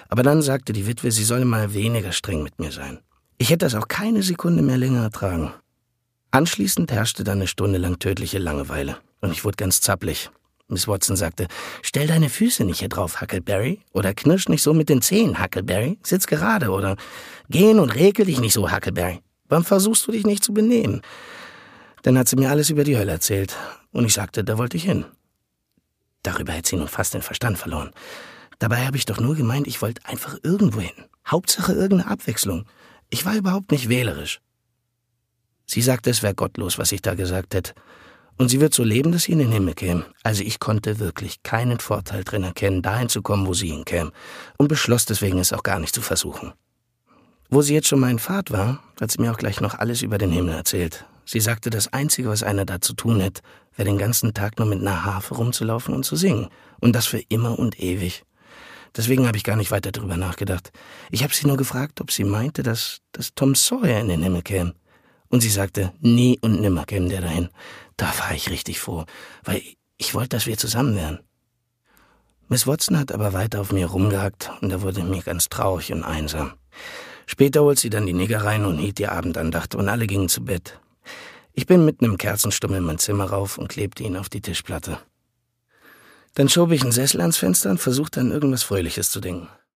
Aber dann sagte die Witwe, sie solle mal weniger streng mit mir sein. Ich hätte das auch keine Sekunde mehr länger ertragen. Anschließend herrschte dann eine Stunde lang tödliche Langeweile und ich wurde ganz zappelig. Miss Watson sagte, stell deine Füße nicht hier drauf, Huckleberry, oder knirsch nicht so mit den Zehen, Huckleberry, sitz gerade, oder gehen und rekel dich nicht so, Huckleberry. Warum versuchst du dich nicht zu benehmen? Dann hat sie mir alles über die Hölle erzählt und ich sagte, da wollte ich hin. Darüber hätte sie nun fast den Verstand verloren. Dabei habe ich doch nur gemeint, ich wollte einfach irgendwo hin. Hauptsache irgendeine Abwechslung. Ich war überhaupt nicht wählerisch. Sie sagte, es wäre gottlos, was ich da gesagt hätte. Und sie wird so leben, dass sie in den Himmel käme. Also ich konnte wirklich keinen Vorteil drin erkennen, dahin zu kommen, wo sie hinkäme. Und beschloss deswegen, es auch gar nicht zu versuchen. Wo sie jetzt schon mal in Fahrt war, hat sie mir auch gleich noch alles über den Himmel erzählt. Sie sagte, das Einzige, was einer da zu tun hätte, wäre den ganzen Tag nur mit einer Harfe rumzulaufen und zu singen. Und das für immer und ewig. Deswegen habe ich gar nicht weiter drüber nachgedacht. Ich habe sie nur gefragt, ob sie meinte, dass Tom Sawyer in den Himmel käme. Und sie sagte, nie und nimmer käme der dahin. Da war ich richtig froh, weil ich wollte, dass wir zusammen wären. Miss Watson hat aber weiter auf mir rumgehackt und da wurde mir ganz traurig und einsam. Später holt sie dann die Neger rein und hielt die Abendandacht und alle gingen zu Bett. Ich bin mit einem Kerzenstummel in mein Zimmer rauf und klebte ihn auf die Tischplatte. Dann schob ich einen Sessel ans Fenster und versuchte an irgendwas Fröhliches zu denken.